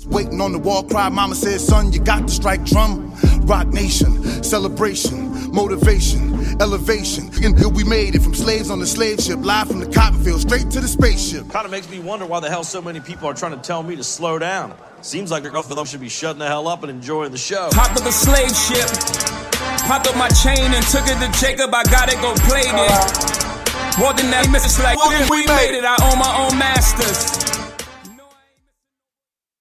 Waiting on the wall cry, mama said, son, you got to strike drum. Rock nation, celebration, motivation, elevation. And we made it from slaves on the slave ship, live from the cotton field, straight to the spaceship. Kind of makes me wonder why the hell so many people are trying to tell me to slow down. Seems like enough of them should be shutting the hell up and enjoying the show. Hopped up a slave ship, popped up my chain and took it to Jacob. I gotta go play it. More than that, Mrs. Like, we made it. I own my own masters.